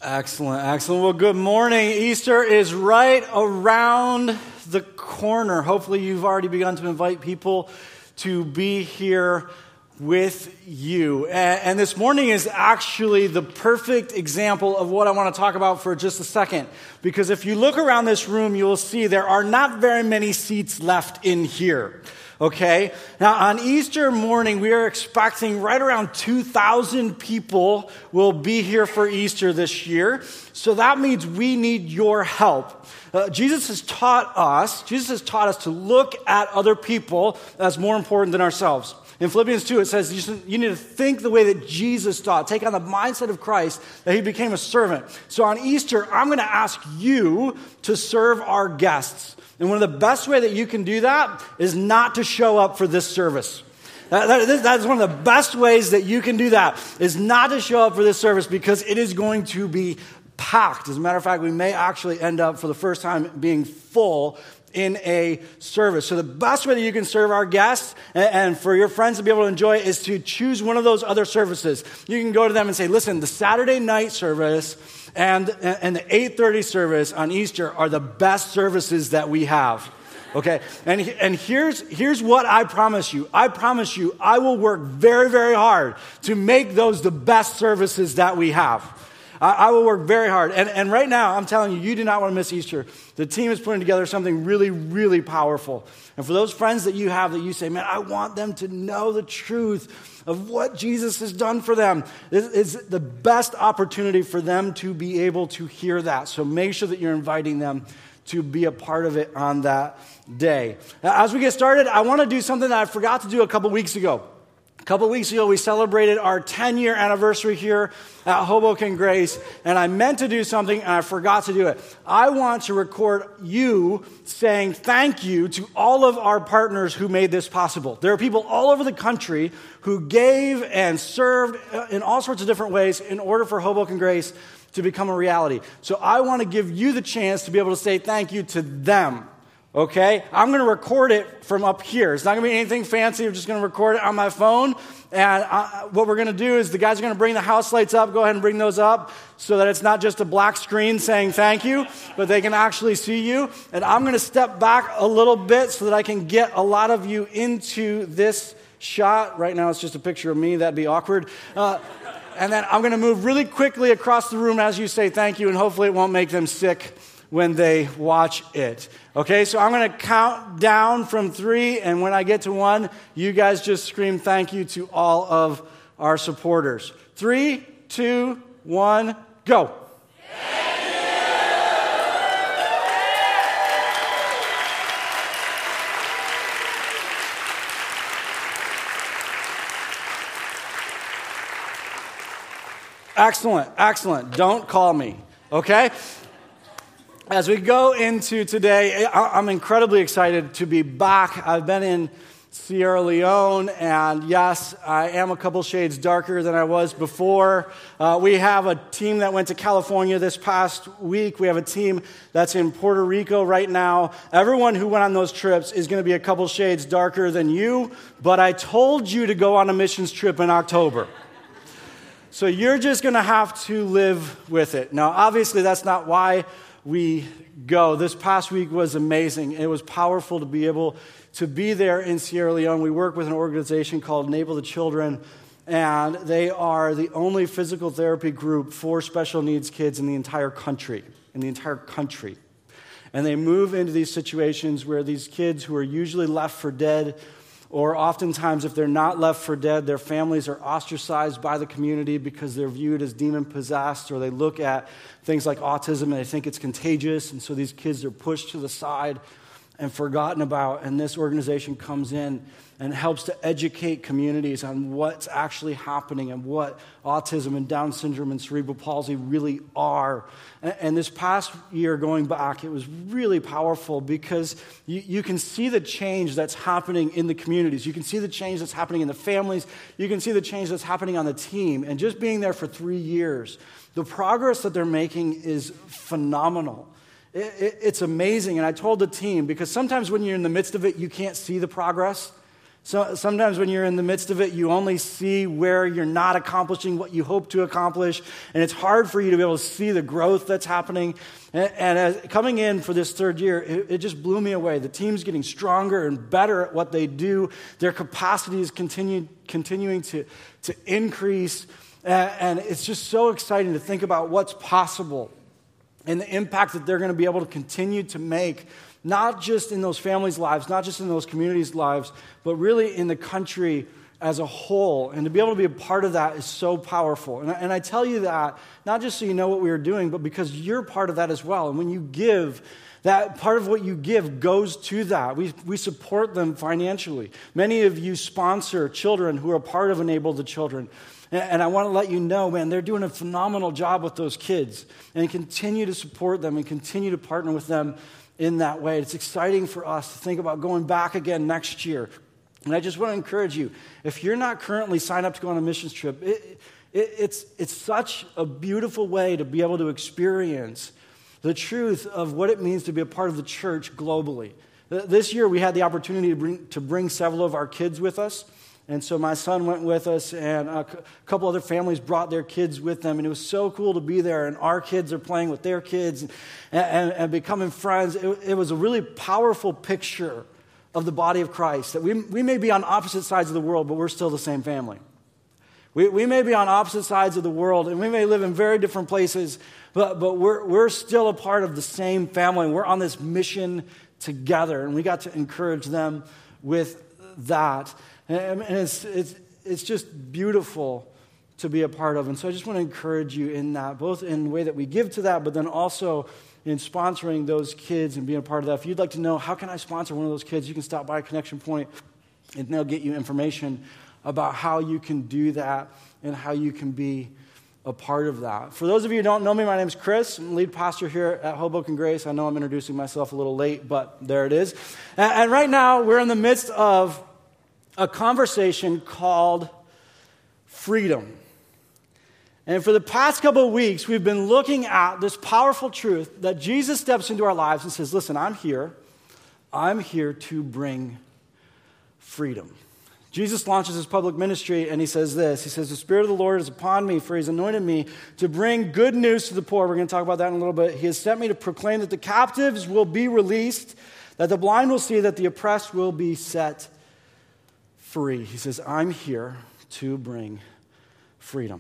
Excellent, excellent. Well, good morning. Easter is right around the corner. Hopefully you've already begun to invite people to be here with you. And this morning is actually the perfect example of what I want to talk about for just a second. Because if you look around this room, you will see there are not very many seats left in here. Okay? Now, on Easter morning, we are expecting right around 2,000 people will be here for Easter this year. So that means we need your help. Jesus has taught us to look at other people as more important than ourselves. In Philippians 2, it says you need to think the way that Jesus taught. Take on the mindset of Christ, that he became a servant. So on Easter, I'm going to ask you to serve our guests. And one of the best way that you can do that is not to show up for this service. That is one of the best ways that you can do that, is not to show up for this service, because it is going to be packed. As a matter of fact, we may actually end up for the first time being full in a service. So the best way that you can serve our guests and for your friends to be able to enjoy it is to choose one of those other services. You can go to them and say, listen, the Saturday night service and the 8:30 service on Easter are the best services that we have. Okay, and here's what I promise you. I promise you I will work very, very hard to make those the best services that we have. I will work very hard. And right now, I'm telling you, you do not want to miss Easter. The team is putting together something really, really powerful. And for those friends that you have that you say, man, I want them to know the truth of what Jesus has done for them, this is the best opportunity for them to be able to hear that. So make sure that you're inviting them to be a part of it on that day. As we get started, I want to do something that I forgot to do a couple weeks ago. A couple weeks ago, we celebrated our 10-year anniversary here at Hoboken Grace, and I meant to do something, and I forgot to do it. I want to record you saying thank you to all of our partners who made this possible. There are people all over the country who gave and served in all sorts of different ways in order for Hoboken Grace to become a reality. So I want to give you the chance to be able to say thank you to them. Okay, I'm going to record it from up here. It's not going to be anything fancy. I'm just going to record it on my phone. And what we're going to do is the guys are going to bring the house lights up. Go ahead and bring those up so that it's not just a black screen saying thank you, but they can actually see you. And I'm going to step back a little bit so that I can get a lot of you into this shot. Right now it's just a picture of me. That'd be awkward. And then I'm going to move really quickly across the room as you say thank you, and hopefully it won't make them sick when they watch it. Okay, so I'm going to count down from 3, and when I get to 1, you guys just scream thank you to all of our supporters. 3, 2, 1, go. Excellent, excellent. Don't call me, okay? As we go into today, I'm incredibly excited to be back. I've been in Sierra Leone, and yes, I am a couple shades darker than I was before. We have a team that went to California this past week. We have a team that's in Puerto Rico right now. Everyone who went on those trips is going to be a couple shades darker than you, but I told you to go on a missions trip in October. So you're just going to have to live with it. Now, obviously, that's not why we go. This past week was amazing. It was powerful to be able to be there in Sierra Leone. We work with an organization called Enable the Children, and they are the only physical therapy group for special needs kids in the entire country. And they move into these situations where these kids who are usually left for dead, or oftentimes, if they're not left for dead, their families are ostracized by the community because they're viewed as demon-possessed, or they look at things like autism and they think it's contagious, and so these kids are pushed to the side and forgotten about. And this organization comes in and helps to educate communities on what's actually happening and what autism and Down syndrome and cerebral palsy really are. And this past year, going back, it was really powerful because you can see the change that's happening in the communities. You can see the change that's happening in the families. You can see the change that's happening on the team. And just being there for 3 years, the progress that they're making is phenomenal. It's amazing. And I told the team, because sometimes when you're in the midst of it, you can't see the progress. So sometimes when you're in the midst of it, you only see where you're not accomplishing what you hope to accomplish, and it's hard for you to be able to see the growth that's happening. And as coming in for this third year, it just blew me away. The team's getting stronger and better at what they do. Their capacity is continuing to increase, and it's just so exciting to think about what's possible and the impact that they're going to be able to continue to make, not just in those families' lives, not just in those communities' lives, but really in the country as a whole. And to be able to be a part of that is so powerful. And I tell you that, not just so you know what we are doing, but because you're part of that as well. And when you give, that part of what you give goes to that. We support them financially. Many of you sponsor children who are part of Enable the Children. And I want to let you know, man, they're doing a phenomenal job with those kids. And continue to support them and continue to partner with them in that way. It's exciting for us to think about going back again next year. And I just want to encourage you, if you're not currently signed up to go on a missions trip, it's such a beautiful way to be able to experience the truth of what it means to be a part of the church globally. This year we had the opportunity to bring several of our kids with us. And so my son went with us, and a couple other families brought their kids with them, and it was so cool to be there, and our kids are playing with their kids and becoming friends. It was a really powerful picture of the body of Christ, that we may be on opposite sides of the world, but we're still the same family. We may be on opposite sides of the world, and we may live in very different places, but we're still a part of the same family, and we're on this mission together, and we got to encourage them with that. And it's just beautiful to be a part of. And so I just want to encourage you in that, both in the way that we give to that, but then also in sponsoring those kids and being a part of that. If you'd like to know, how can I sponsor one of those kids, you can stop by Connection Point, and they'll get you information about how you can do that and how you can be a part of that. For those of you who don't know me, my name is Chris. I'm lead pastor here at Hoboken Grace. I know I'm introducing myself a little late, but there it is. And right now, we're in the midst of a conversation called freedom. And for the past couple of weeks, we've been looking at this powerful truth that Jesus steps into our lives and says, listen, I'm here to bring freedom. Jesus launches his public ministry, and he says this. He says, the Spirit of the Lord is upon me, for he's anointed me to bring good news to the poor. We're going to talk about that in a little bit. He has sent me to proclaim that the captives will be released, that the blind will see, that the oppressed will be set free. He says, I'm here to bring freedom.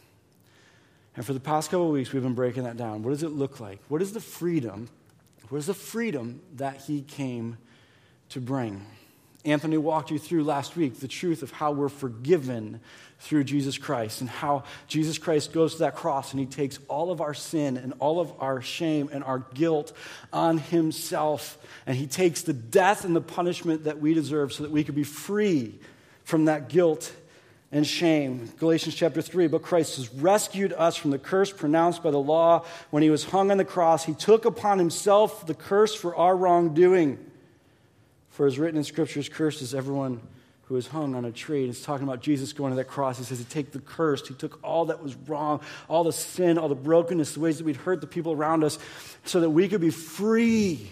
And for the past couple of weeks, we've been breaking that down. What does it look like? What is the freedom? What is the freedom that he came to bring? Anthony walked you through last week the truth of how we're forgiven through Jesus Christ, and how Jesus Christ goes to that cross and he takes all of our sin and all of our shame and our guilt on himself, and he takes the death and the punishment that we deserve so that we could be free from that guilt and shame. Galatians chapter 3, but Christ has rescued us from the curse pronounced by the law. When he was hung on the cross, he took upon himself the curse for our wrongdoing. For as written in Scriptures, cursed is everyone who is hung on a tree. And it's talking about Jesus going to that cross. He says he took the curse. He took all that was wrong, all the sin, all the brokenness, the ways that we'd hurt the people around us, so that we could be free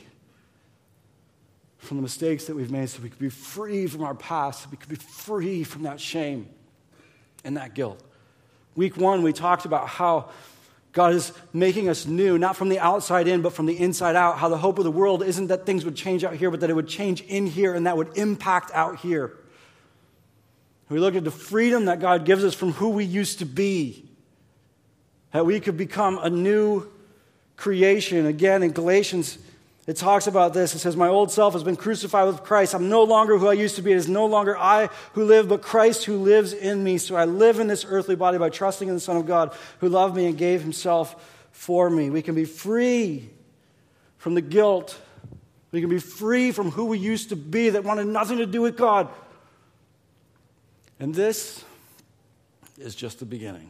from the mistakes that we've made, so we could be free from our past, so we could be free from that shame and that guilt. Week 1, we talked about how God is making us new, not from the outside in, but from the inside out. How the hope of the world isn't that things would change out here, but that it would change in here, and that would impact out here. We look at the freedom that God gives us from who we used to be, that we could become a new creation. Again, in Galatians, it talks about this. It says, my old self has been crucified with Christ. I'm no longer who I used to be. It is no longer I who live, but Christ who lives in me. So I live in this earthly body by trusting in the Son of God who loved me and gave himself for me. We can be free from the guilt. We can be free from who we used to be that wanted nothing to do with God. And this is just the beginning.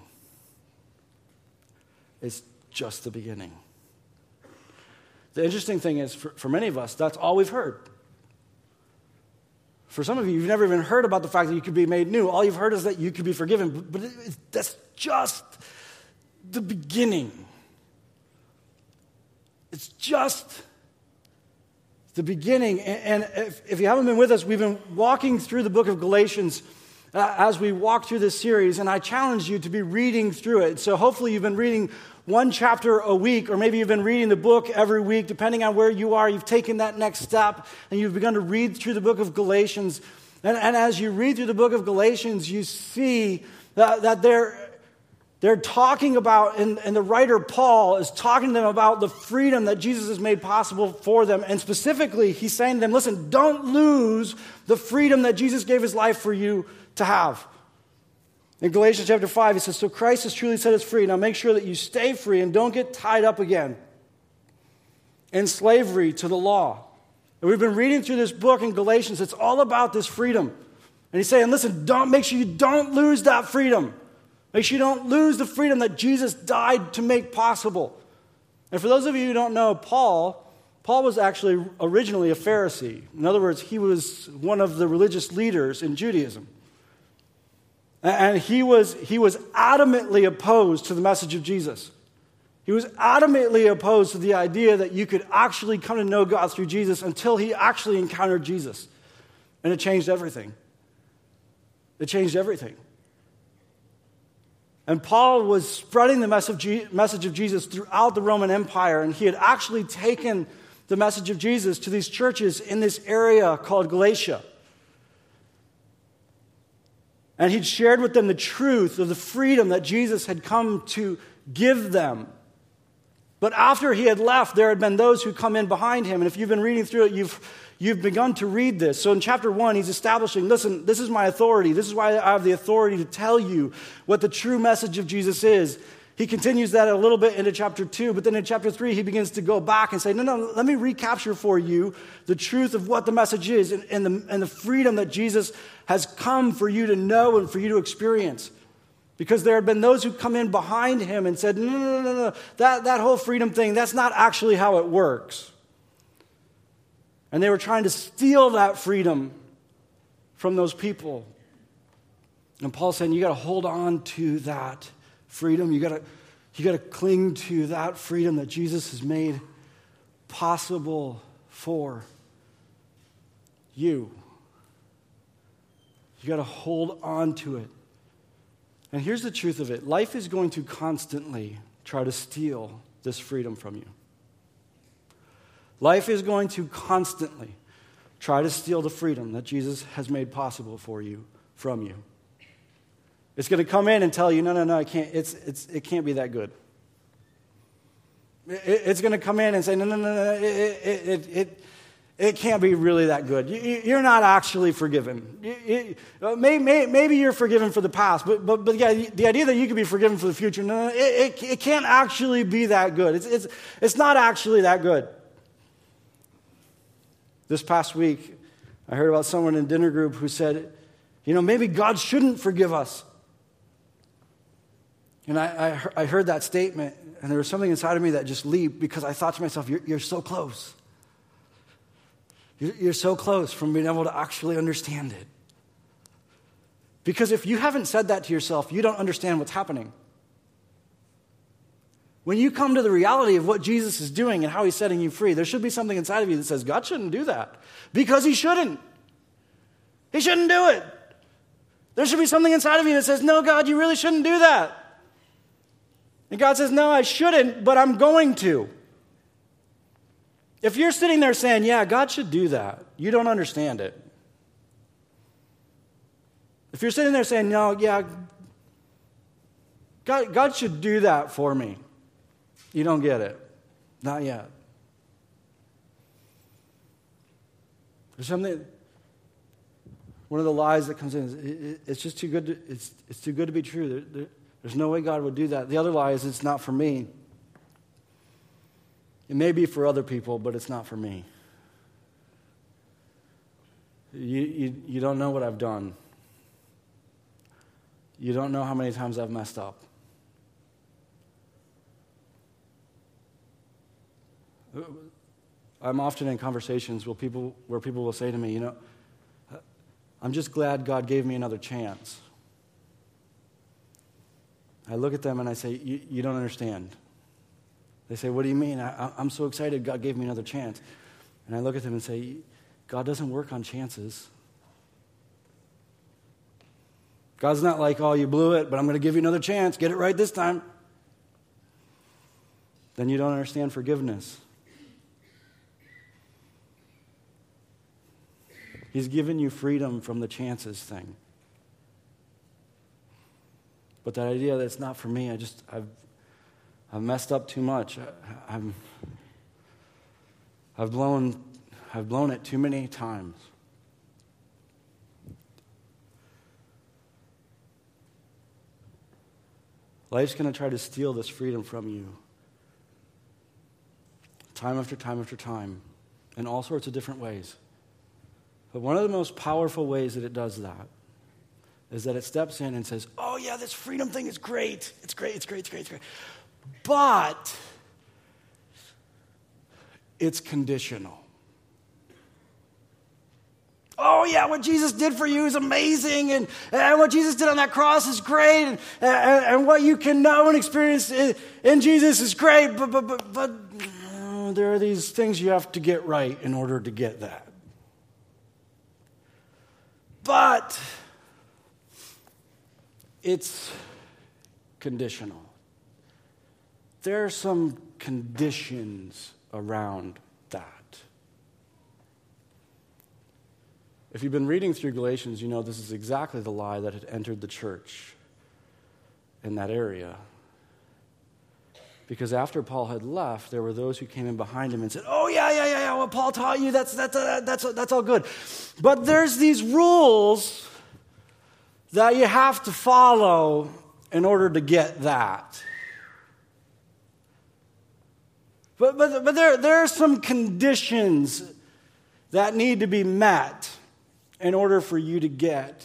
It's just the beginning. The interesting thing is, for many of us, that's all we've heard. For some of you, you've never even heard about the fact that you could be made new. All you've heard is that you could be forgiven. But that's just the beginning. It's just the beginning. And if you haven't been with us, we've been walking through the book of Galatians as we walk through this series, and I challenge you to be reading through it. So hopefully you've been reading one chapter a week, or maybe you've been reading the book every week, depending on where you are. You've taken that next step, and you've begun to read through the book of Galatians. And as you read through the book of Galatians, you see that they're talking about, and the writer Paul is talking to them about the freedom that Jesus has made possible for them. And specifically, he's saying to them, listen, don't lose the freedom that Jesus gave his life for you to have. In Galatians chapter 5, he says, so Christ has truly set us free. Now make sure that you stay free and don't get tied up again in slavery to the law. And we've been reading through this book in Galatians. It's all about this freedom. And he's saying, listen, make sure you don't lose that freedom. Make sure you don't lose the freedom that Jesus died to make possible. And for those of you who don't know, Paul was actually originally a Pharisee. In other words, he was one of the religious leaders in Judaism. And he was adamantly opposed to the message of Jesus. He was adamantly opposed to the idea that you could actually come to know God through Jesus until he actually encountered Jesus. And it changed everything. It changed everything. And Paul was spreading the message of Jesus throughout the Roman Empire, and he had actually taken the message of Jesus to these churches in this area called Galatia. And he'd shared with them the truth of the freedom that Jesus had come to give them. But after he had left, there had been those who come in behind him. And if you've been reading through it, you've begun to read this. So in chapter 1, he's establishing, listen, this is my authority. This is why I have the authority to tell you what the true message of Jesus is. He continues that a little bit into chapter 2, but then in chapter 3, he begins to go back and say, no, let me recapture for you the truth of what the message is and the freedom that Jesus has come for you to know and for you to experience. Because there had been those who come in behind him and said, no, that whole freedom thing, that's not actually how it works. And they were trying to steal that freedom from those people. And Paul's saying, you got to hold on to that freedom. You got to cling to that freedom that Jesus has made possible for you. You got to hold on to it. And here's the truth of it. Life is going to constantly try to steal this freedom from you. Life is going to constantly try to steal the freedom that Jesus has made possible for you from you. It's going to come in and tell you, no, it can't. It can't be that good. It's going to come in and say, no, it can't be really that good. You're not actually forgiven. Maybe you're forgiven for the past, but yeah, the idea that you could be forgiven for the future, no, it can't actually be that good. It's not actually that good. This past week, I heard about someone in a dinner group who said, maybe God shouldn't forgive us. And I heard that statement, and there was something inside of me that just leaped because I thought to myself, you're so close. You're so close from being able to actually understand it. Because if you haven't said that to yourself, you don't understand what's happening. When you come to the reality of what Jesus is doing and how he's setting you free, there should be something inside of you that says, God shouldn't do that. Because he shouldn't. He shouldn't do it. There should be something inside of you that says, no, God, you really shouldn't do that. And God says, no, I shouldn't, but I'm going to. If you're sitting there saying, yeah, God should do that, you don't understand it. If you're sitting there saying, no, yeah, God should do that for me, you don't get it. Not yet. There's something, one of the lies that comes in is it's just too good it's too good to be true. There's no way God would do that. The other lie is it's not for me. It may be for other people, but it's not for me. You don't know what I've done. You don't know how many times I've messed up. I'm often in conversations where people will say to me, I'm just glad God gave me another chance. I look at them and I say, you don't understand. They say, what do you mean? I'm so excited God gave me another chance. And I look at them and say, God doesn't work on chances. God's not like, oh, you blew it, but I'm going to give you another chance. Get it right this time. Then you don't understand forgiveness. He's given you freedom from the chances thing. But that idea that it's not for me, I've messed up too much. I've blown it too many times. Life's going to try to steal this freedom from you. Time after time after time. In all sorts of different ways. But one of the most powerful ways that it does that is that it steps in and says, oh yeah, this freedom thing is great. It's great, it's great, it's great, it's great. But it's conditional. Oh yeah, what Jesus did for you is amazing, and what Jesus did on that cross is great, and what you can know and experience in Jesus is great, but there are these things you have to get right in order to get that. But it's conditional. There are some conditions around that. If you've been reading through Galatians, you know this is exactly the lie that had entered the church in that area. Because after Paul had left, there were those who came in behind him and said, oh, yeah, what Paul taught you, that's all good. But there's these rules that you have to follow in order to get that. But there are some conditions that need to be met in order for you to get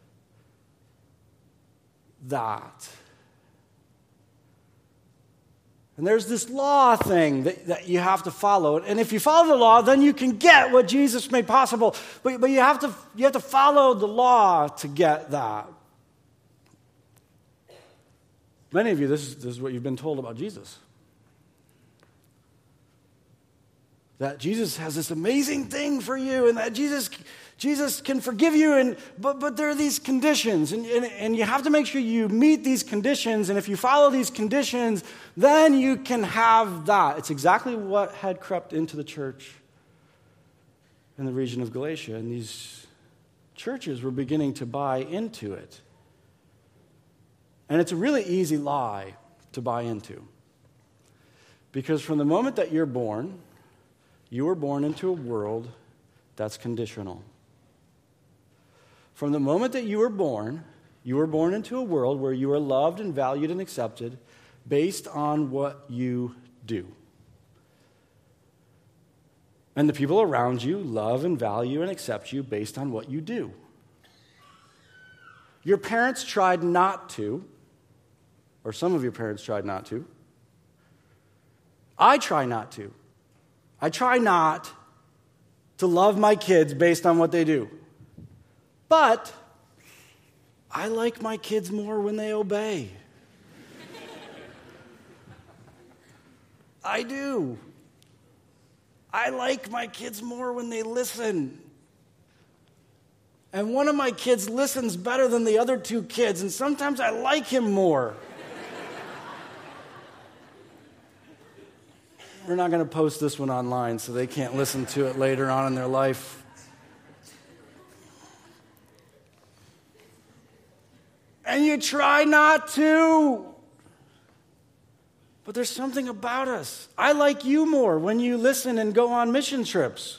that. And there's this law thing that you have to follow. And if you follow the law, then you can get what Jesus made possible. But you have to follow the law to get that. Many of you, this is what you've been told about Jesus. That Jesus has this amazing thing for you, and that Jesus can forgive you, but there are these conditions, and you have to make sure you meet these conditions, and if you follow these conditions, then you can have that. It's exactly what had crept into the church in the region of Galatia, and these churches were beginning to buy into it. And it's a really easy lie to buy into. Because from the moment that you're born, you were born into a world that's conditional. From the moment that you were born into a world where you are loved and valued and accepted based on what you do. And the people around you love and value and accept you based on what you do. Your parents tried not to, or some of your parents tried not to. I try not to. I try not to love my kids based on what they do. But I like my kids more when they obey. I do. I like my kids more when they listen. And one of my kids listens better than the other two kids, and sometimes I like him more. We're not going to post this one online so they can't listen to it later on in their life. And you try not to. But there's something about us. I like you more when you listen and go on mission trips.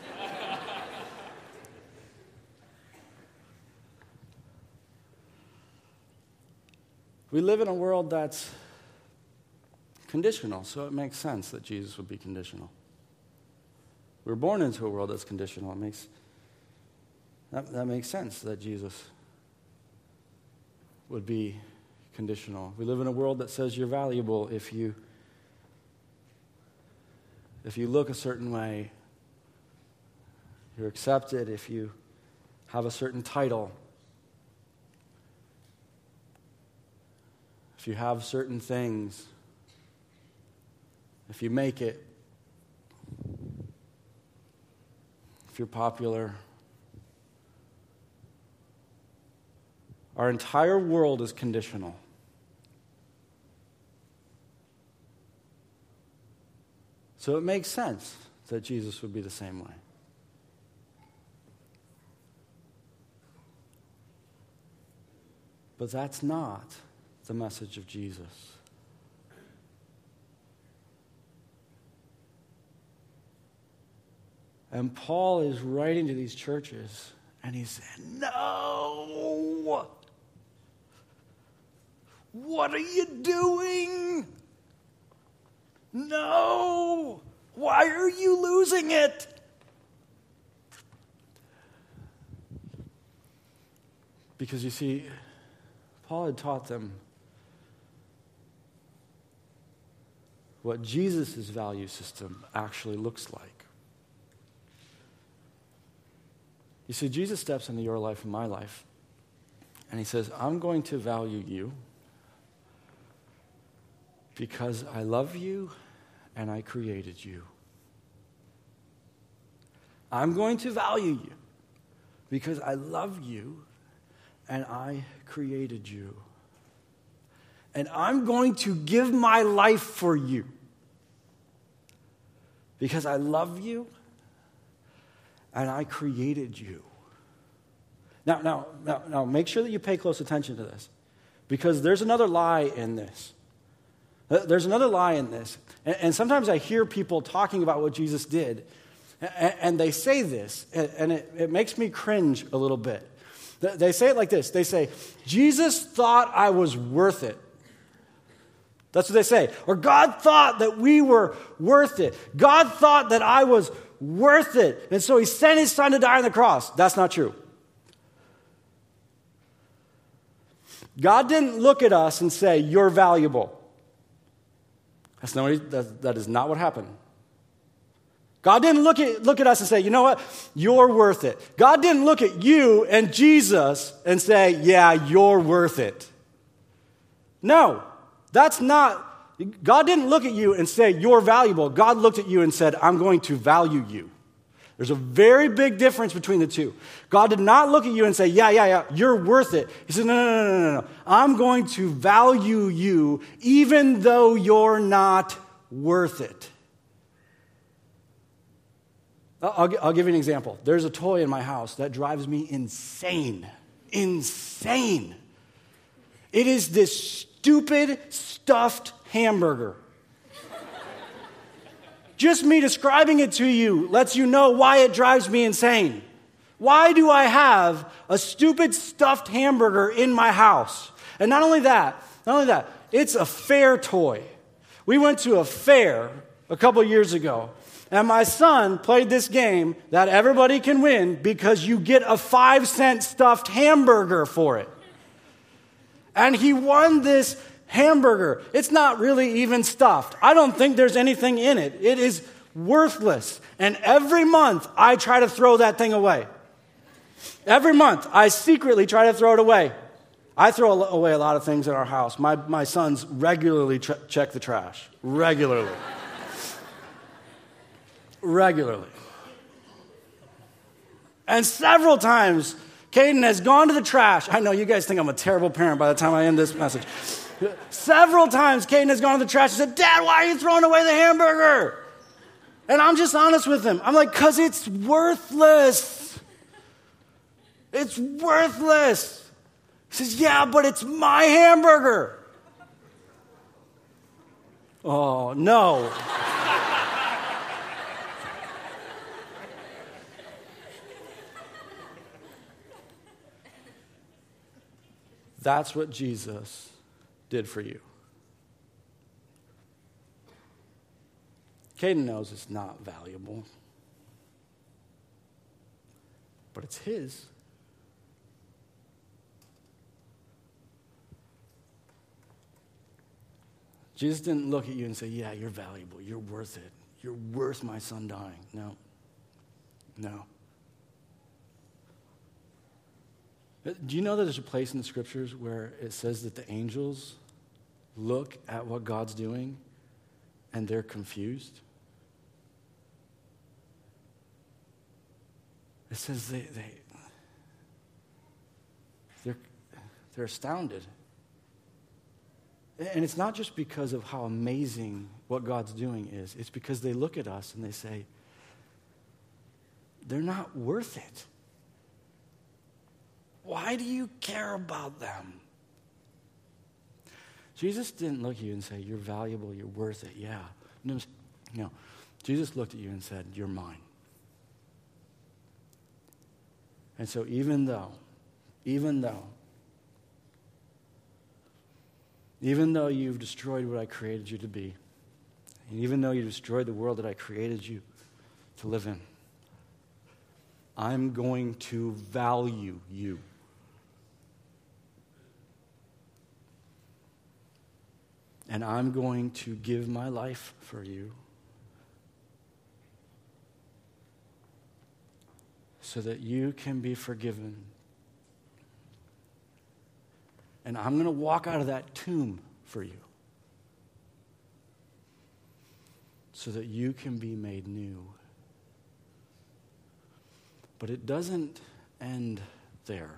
We live in a world that's conditional, so it makes sense that Jesus would be conditional. We're born into a world that's conditional. That makes sense that Jesus would be conditional. We live in a world that says you're valuable if you look a certain way. You're accepted if you have a certain title. If you have certain things. If you make it. you're popular. Our entire world is conditional. So it makes sense that Jesus would be the same way. But that's not the message of Jesus. And Paul is writing to these churches, and he said, no! What are you doing? No! Why are you losing it? Because you see, Paul had taught them what Jesus' value system actually looks like. You see, Jesus steps into your life and my life, and he says, I'm going to value you because I love you and I created you. I'm going to value you because I love you and I created you. And I'm going to give my life for you because I love you and I created you. Now, make sure that you pay close attention to this, because there's another lie in this. There's another lie in this. And sometimes I hear people talking about what Jesus did, and they say this, and it makes me cringe a little bit. They say it like this. They say, Jesus thought I was worth it. That's what they say. Or God thought that we were worth it. God thought that I was worth it. And so he sent his son to die on the cross. That's not true. God didn't look at us and say, you're valuable. That is not what happened. God didn't look at us and say, you know what? You're worth it. God didn't look at you and Jesus and say, yeah, you're worth it. No, that's not. God didn't look at you and say, you're valuable. God looked at you and said, I'm going to value you. There's a very big difference between the two. God did not look at you and say, yeah, you're worth it. He said, no. I'm going to value you even though you're not worth it. I'll give you an example. There's a toy in my house that drives me insane. Insane. It is this stupid stuffed hamburger. Just me describing it to you lets you know why it drives me insane. Why do I have a stupid stuffed hamburger in my house? And not only that, it's a fair toy. We went to a fair a couple years ago, and my son played this game that everybody can win because you get a 5-cent stuffed hamburger for it. And he won this hamburger. It's not really even stuffed. I don't think there's anything in it. It is worthless. And every month, I try to throw that thing away. Every month, I secretly try to throw it away. I throw away a lot of things in our house. My sons regularly check the trash. Regularly. And several times, Caden has gone to the trash. I know you guys think I'm a terrible parent by the time I end this message. Several times, Caden has gone to the trash and said, Dad, why are you throwing away the hamburger? And I'm just honest with him. I'm like, because it's worthless. It's worthless. He says, yeah, but it's my hamburger. Oh, no. That's what Jesus did for you. Caden knows it's not valuable, but it's his. Jesus didn't look at you and say, yeah, you're valuable, you're worth it, you're worth my son dying. No. Do you know that there's a place in the scriptures where it says that the angels look at what God's doing and they're confused? It says they're astounded. And it's not just because of how amazing what God's doing is. It's because they look at us and they say, they're not worth it. Why do you care about them? Jesus didn't look at you and say, you're valuable, you're worth it, yeah. No. Jesus looked at you and said, you're mine. And so even though you've destroyed what I created you to be, and even though you destroyed the world that I created you to live in, I'm going to value you. And I'm going to give my life for you so that you can be forgiven. And I'm going to walk out of that tomb for you so that you can be made new. But it doesn't end there.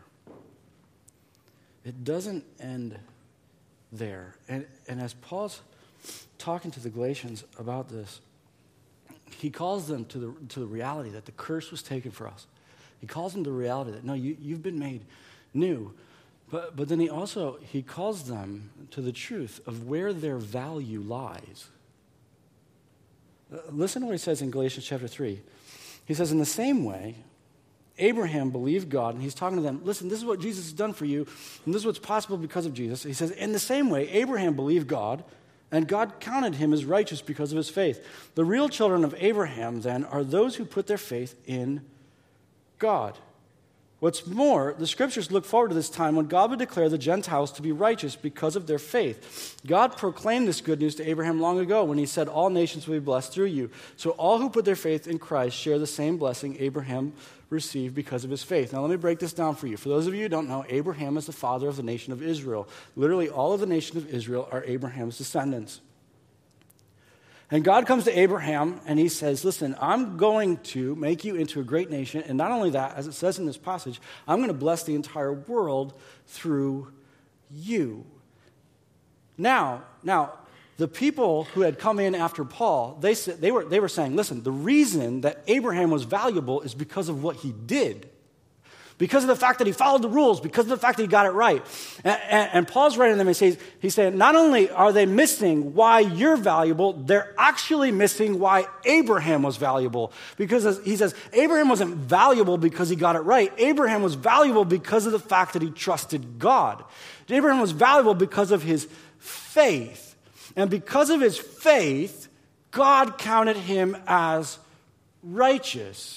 It doesn't end there. And as Paul's talking to the Galatians about this, he calls them to the reality that the curse was taken for us. He calls them to the reality that, no, you've been made new. But then he calls them to the truth of where their value lies. Listen to what he says in Galatians chapter 3. He says, in the same way, Abraham believed God, and he's talking to them, listen, this is what Jesus has done for you, and this is what's possible because of Jesus. He says, in the same way, Abraham believed God, and God counted him as righteous because of his faith. The real children of Abraham, then, are those who put their faith in God. What's more, the scriptures look forward to this time when God would declare the Gentiles to be righteous because of their faith. God proclaimed this good news to Abraham long ago when he said, all nations will be blessed through you. So all who put their faith in Christ share the same blessing Abraham received because of his faith. Now let me break this down for you. For those of you who don't know, Abraham is the father of the nation of Israel. Literally all of the nation of Israel are Abraham's descendants. And God comes to Abraham and he says, listen, I'm going to make you into a great nation. And not only that, as it says in this passage, I'm going to bless the entire world through you. Now, the people who had come in after Paul, they were saying, listen, the reason that Abraham was valuable is because of what he did. Because of the fact that he followed the rules, because of the fact that he got it right. And Paul's writing them and he's saying, not only are they missing why you're valuable, they're actually missing why Abraham was valuable. Because he says, Abraham wasn't valuable because he got it right. Abraham was valuable because of the fact that he trusted God. Abraham was valuable because of his faith. And because of his faith, God counted him as righteous.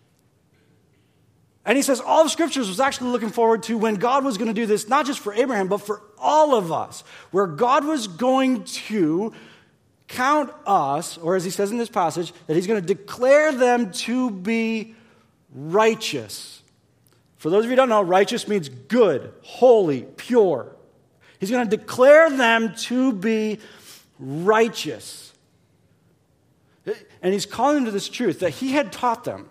And he says all the scriptures was actually looking forward to when God was going to do this, not just for Abraham, but for all of us, where God was going to count us, or as he says in this passage, that he's going to declare them to be righteous. For those of you who don't know, righteous means good, holy, pure. He's going to declare them to be righteous. And he's calling them to this truth that he had taught them,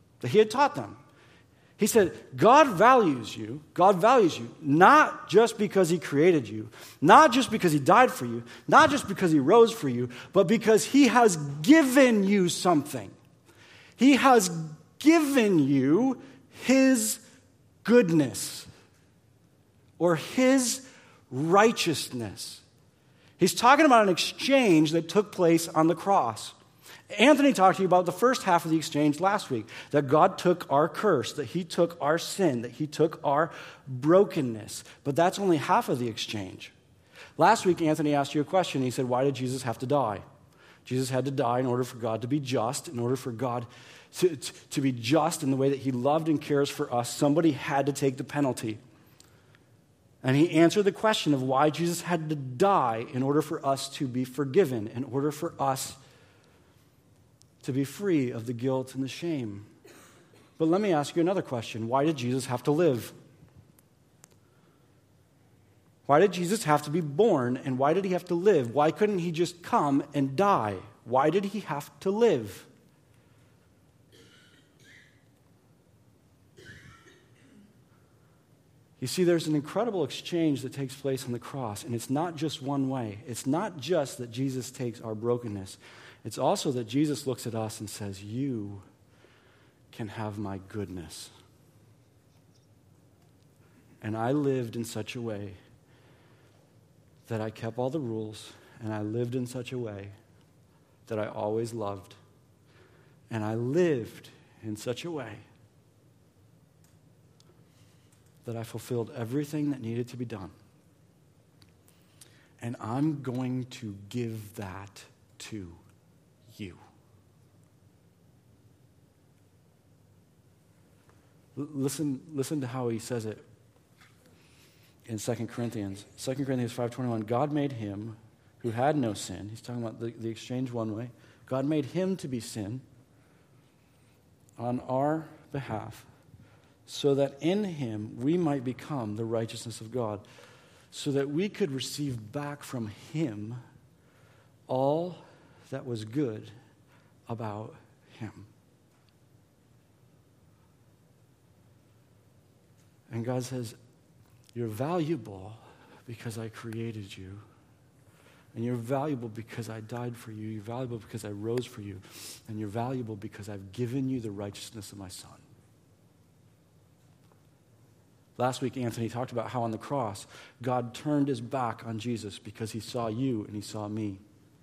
He said, God values you, not just because he created you, not just because he died for you, not just because he rose for you, but because he has given you something. He has given you his goodness or his righteousness. He's talking about an exchange that took place on the cross. Anthony talked to you about the first half of the exchange last week, that God took our curse, that he took our sin, that he took our brokenness. But that's only half of the exchange. Last week, Anthony asked you a question. He said, why did Jesus have to die? Jesus had to die in order for God to be just, in order for God to be just in the way that he loved and cares for us. Somebody had to take the penalty. And he answered the question of why Jesus had to die in order for us to be forgiven, in order for us to be free of the guilt and the shame. But let me ask you another question. Why did Jesus have to live? Why did Jesus have to be born, and why did he have to live? Why couldn't he just come and die? Why did he have to live? You see, there's an incredible exchange that takes place on the cross, and it's not just one way. It's not just that Jesus takes our brokenness. It's also that Jesus looks at us and says, you can have my goodness. And I lived in such a way that I kept all the rules, and I lived in such a way that I always loved. And I lived in such a way that I fulfilled everything that needed to be done. And I'm going to give that to you. Listen to how he says it in 2 Corinthians. 2 Corinthians 5:21, God made him who had no sin. He's talking about the exchange one way. God made him to be sin on our behalf, so that in him we might become the righteousness of God, so that we could receive back from him all that was good about him. And God says, you're valuable because I created you. And you're valuable because I died for you. You're valuable because I rose for you. And you're valuable because I've given you the righteousness of my Son. Last week, Anthony talked about how on the cross, God turned his back on Jesus because he saw you and he saw me.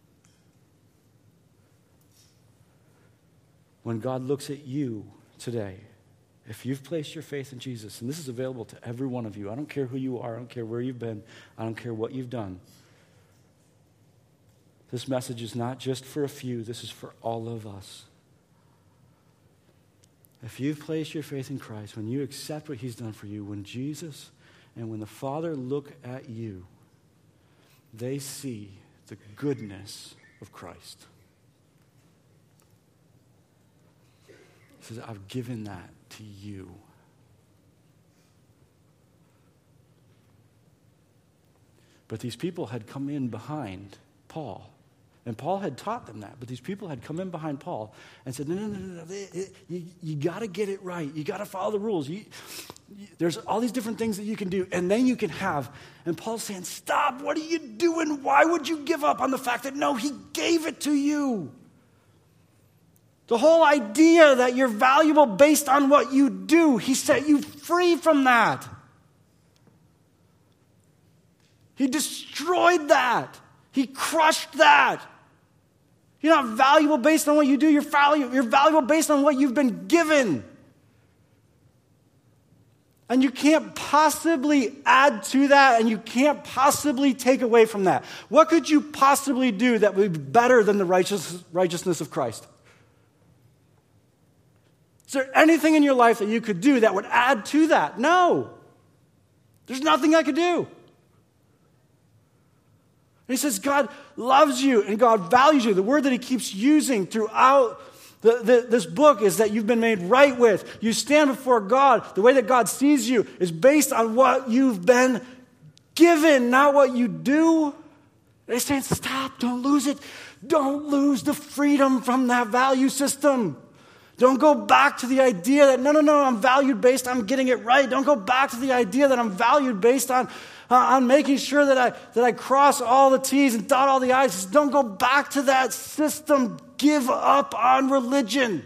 When God looks at you today, if you've placed your faith in Jesus, and this is available to every one of you, I don't care who you are, I don't care where you've been, I don't care what you've done. This message is not just for a few, this is for all of us. If you've placed your faith in Christ, when you accept what he's done for you, when Jesus and when the Father look at you, they see the goodness of Christ. He says, I've given that to you. But these people had come in behind Paul. And Paul had taught them that. But these people had come in behind Paul and said, no. You got to get it right. You got to follow the rules. There's all these different things that you can do, and then you can have. And Paul's saying, stop. What are you doing? Why would you give up on the fact that, no, he gave it to you? The whole idea that you're valuable based on what you do, he set you free from that. He destroyed that. He crushed that. You're not valuable based on what you do. You're valuable based on what you've been given. And you can't possibly add to that, and you can't possibly take away from that. What could you possibly do that would be better than the righteousness of Christ? Is there anything in your life that you could do that would add to that? No. There's nothing I could do. And he says God loves you and God values you. The word that he keeps using throughout this book is that you've been made right with. You stand before God. The way that God sees you is based on what you've been given, not what you do. And he's saying, stop, don't lose it. Don't lose the freedom from that value system. Don't go back to the idea that, no, I'm valued based on getting it right. Don't go back to the idea that I'm valued based on making sure that I cross all the T's and dot all the I's. Don't go back to that system. Give up on religion.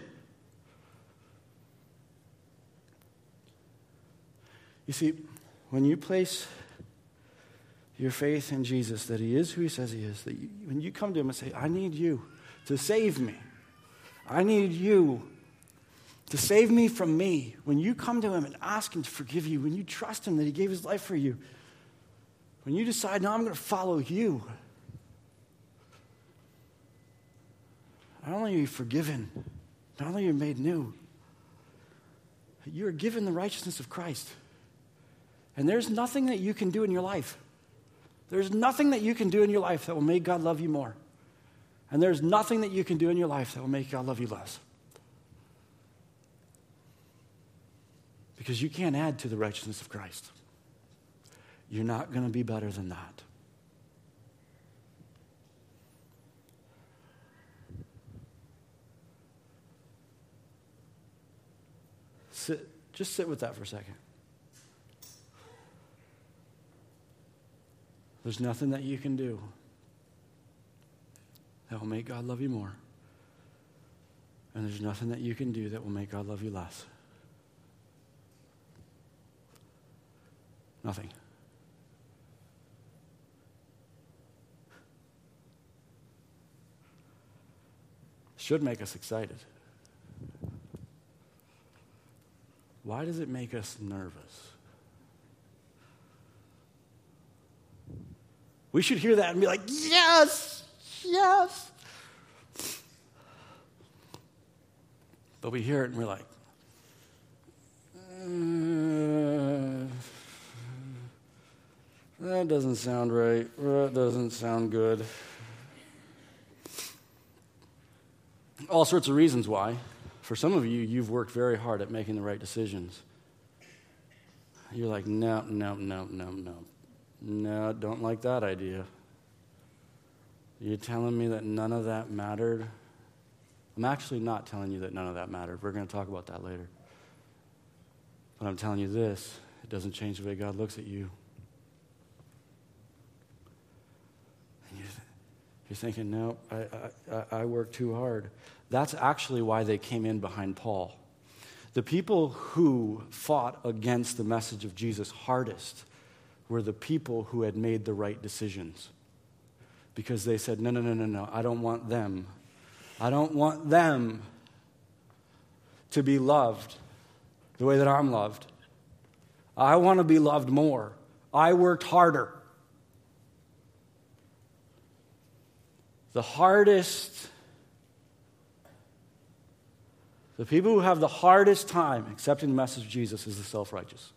You see, when you place your faith in Jesus, that he is who he says he is, when you come to him and say, I need you to save me. I need you to save me from me. When you come to him and ask him to forgive you, when you trust him that he gave his life for you, when you decide, no, I'm going to follow you, not only are you forgiven, not only are you made new, you are given the righteousness of Christ. And there's nothing that you can do in your life. There's nothing that you can do in your life that will make God love you more. And there's nothing that you can do in your life that will make God love you less. Because you can't add to the righteousness of Christ. You're not going to be better than that. Just sit with that for a second. There's nothing that you can do that will make God love you more. And there's nothing that you can do that will make God love you less. Nothing. Should make us excited. Why does it make us nervous? We should hear that and be like, yes, yes. But we hear it and we're like, that doesn't sound right. That doesn't sound good. All sorts of reasons why. For some of you, you've worked very hard at making the right decisions. You're like, no, don't like that idea. You're telling me that none of that mattered? I'm actually not telling you that none of that mattered. We're going to talk about that later. But I'm telling you this, it doesn't change the way God looks at you. And you're thinking, no, I worked too hard. That's actually why they came in behind Paul. The people who fought against the message of Jesus hardest were the people who had made the right decisions. Because they said, no, I don't want them. I don't want them to be loved the way that I'm loved. I want to be loved more. I worked harder. The people who have the hardest time accepting the message of Jesus is the self-righteous.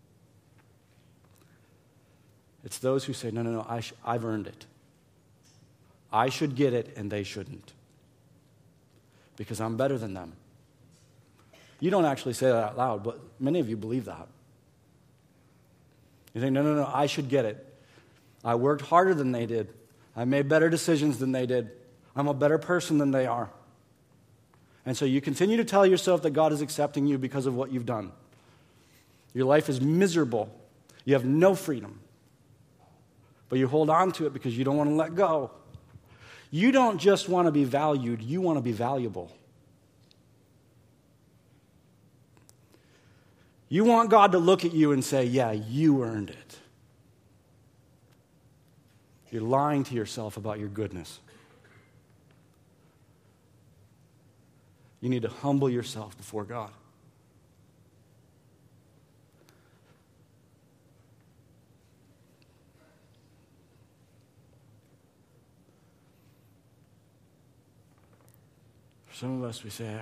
It's those who say, no, I've earned it. I should get it and they shouldn't. Because I'm better than them. You don't actually say that out loud, but many of you believe that. You think, no, I should get it. I worked harder than they did. I made better decisions than they did. I'm a better person than they are. And so you continue to tell yourself that God is accepting you because of what you've done. Your life is miserable. You have no freedom. But you hold on to it because you don't want to let go. You don't just want to be valued, you want to be valuable. You want God to look at you and say, yeah, you earned it. You're lying to yourself about your goodness. You need to humble yourself before God. For some of us, we say,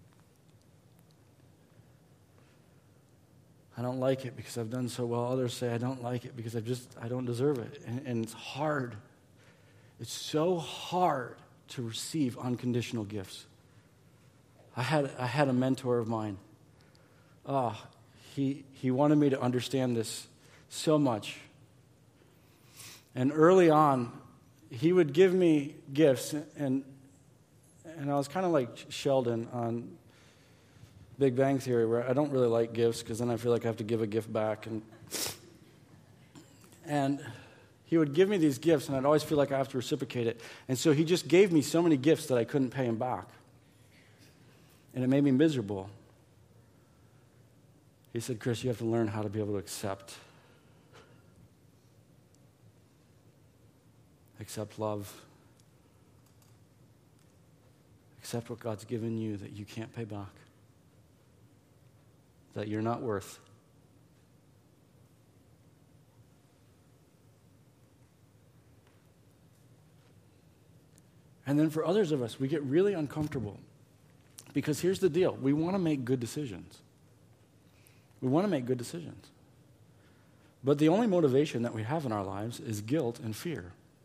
I don't like it because I've done so well. Others say, I don't like it because I don't deserve it. And it's hard. It's so hard to receive unconditional gifts. I had a mentor of mine. He wanted me to understand this so much. And early on, he would give me gifts, and I was kind of like Sheldon on Big Bang Theory, where I don't really like gifts because then I feel like I have to give a gift back. And he would give me these gifts, and I'd always feel like I have to reciprocate it. And so he just gave me so many gifts that I couldn't pay him back. And it made me miserable. He said, Chris, you have to learn how to be able to accept love. Accept what God's given you that you can't pay back. That you're not worth. And then for others of us, we get really uncomfortable. Because here's the deal. We want to make good decisions. We want to make good decisions. But the only motivation that we have in our lives is guilt and fear.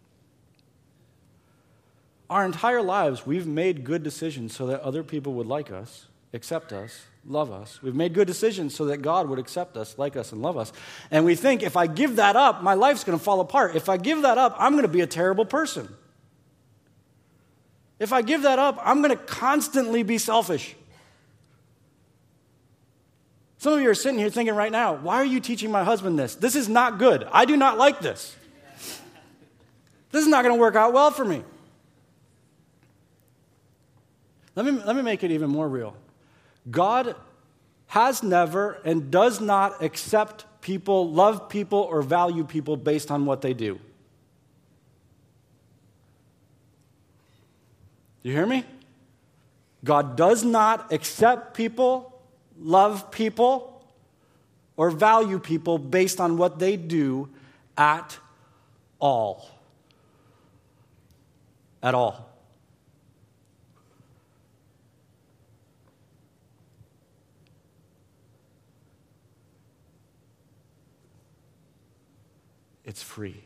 Our entire lives, we've made good decisions so that other people would like us, accept us, love us. We've made good decisions so that God would accept us, like us, and love us. And we think, if I give that up, my life's going to fall apart. If I give that up, I'm going to be a terrible person. If I give that up, I'm going to constantly be selfish. Some of you are sitting here thinking right now, why are you teaching my husband this? This is not good. I do not like this. This is not going to work out well for me. Let me make it even more real. God has never and does not accept people, love people, or value people based on what they do. You hear me? God does not accept people, love people, or value people based on what they do at all. At all. It's free.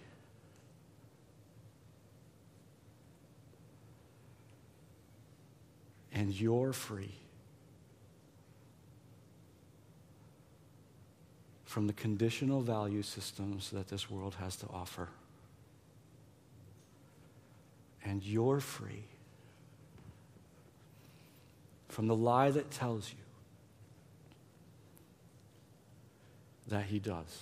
And you're free from the conditional value systems that this world has to offer. And you're free from the lie that tells you that he does.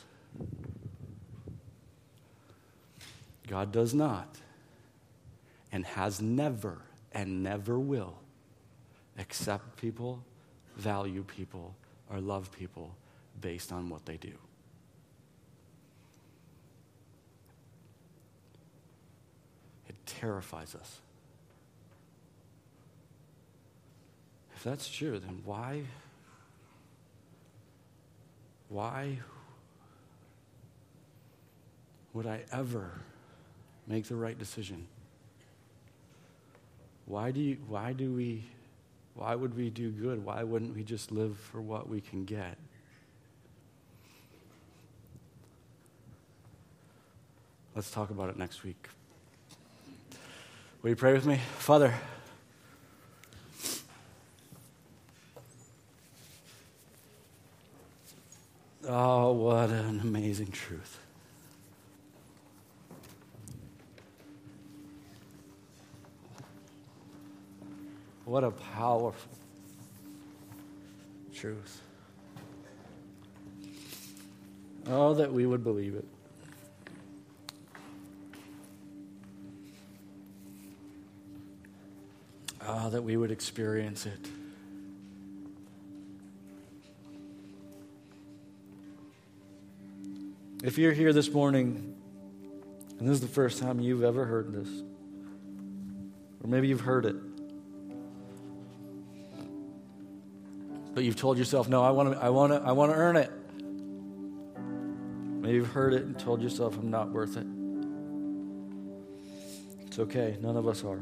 God does not and has never and never will accept people, value people, or love people based on what they do. It terrifies us. If that's true, then why would I ever make the right decision? Why would we do good? Why wouldn't we just live for what we can get? Let's talk about it next week. Will you pray with me? Father, oh, what an amazing truth. What a powerful truth. Oh, that we would believe it. Oh, that we would experience it. If you're here this morning, and this is the first time you've ever heard this, or maybe you've heard it, but you've told yourself, no, I want to earn it. Maybe you've heard it and told yourself, I'm not worth it. It's okay. None of us are.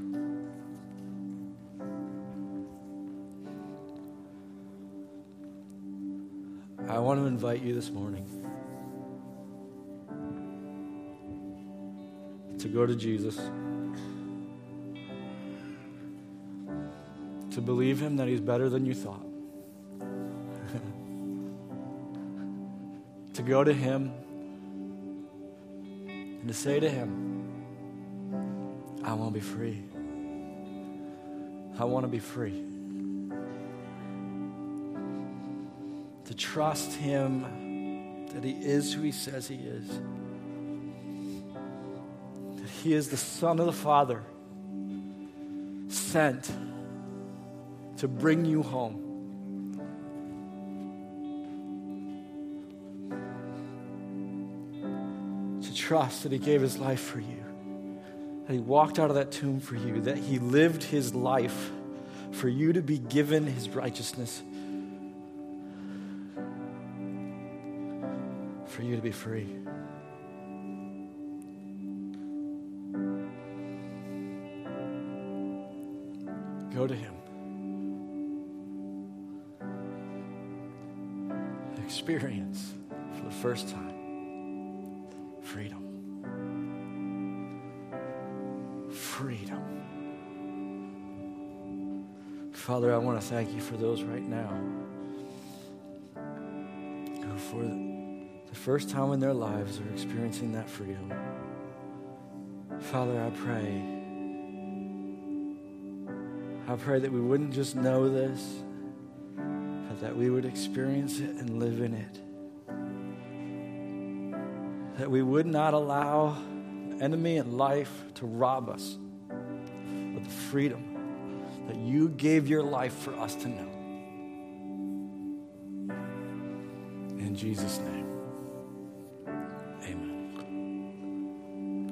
I want to invite you this morning to go to Jesus, to believe him that he's better than you thought. To go to him and to say to him, I want to be free. I want to be free. To trust him that he is who he says he is. That he is the Son of the Father, sent to bring you home. Trust that he gave his life for you, that he walked out of that tomb for you, that he lived his life for you to be given his righteousness, for you to be free. Go to him. Experience for the first time freedom. Freedom. Father, I want to thank you for those right now who for the first time in their lives are experiencing that freedom. Father, I pray that we wouldn't just know this, but that we would experience it and live in it. That we would not allow an enemy in life to rob us of the freedom that you gave your life for us to know. In Jesus' name.